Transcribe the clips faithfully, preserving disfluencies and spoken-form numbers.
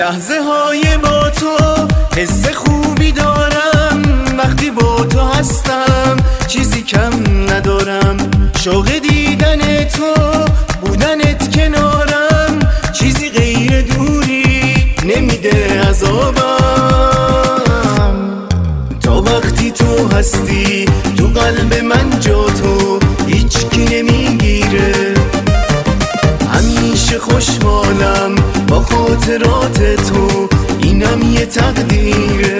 لحظه های با تو حس خوبی دارم، وقتی با تو هستم چیزی کم ندارم. شوق دیدن تو، بودنت کنارم، چیزی غیر دوری نمیده عذابم. تا وقتی تو هستی تو قلب من، جا تو هیچکی نمیگیره. همیشه خوشحالم با خاطرات تو، اینم یه تقدیره.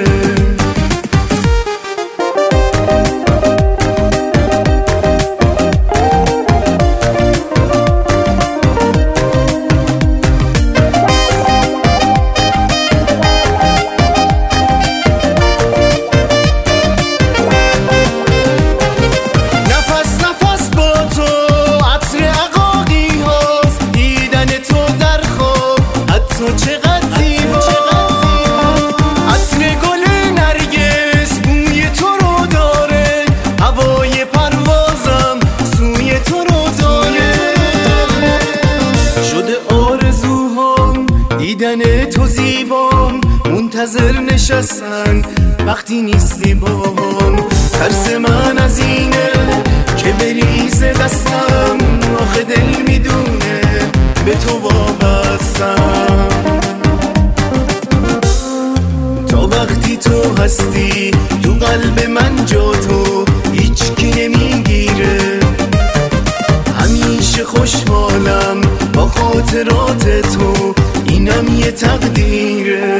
دیدن تو زیبام، منتظر نشستن وقتی نیستی باهم. ترس من از اینه که بریزه دستم، آخه دل میدونه به تو وابستم. تا وقتی تو هستی تو قلب من، جا تو هیچکی نمیگیره. همیشه خوشحالم با خاطرات تو، اینم یه تقدیره.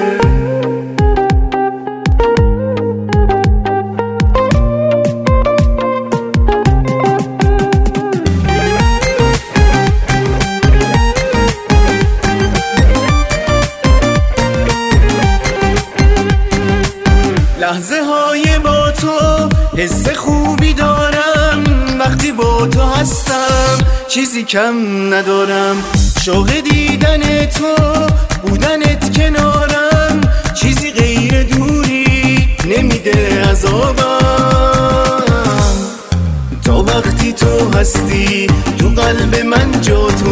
لحظه های با تو حس خوبی دارم، وقتی با تو هستم چیزی کم ندارم. شوق دیدن تو، بودنت کنارم، چیزی غیر دوری نمیده عذابم. تا وقتی تو هستی تو قلب من، جا تو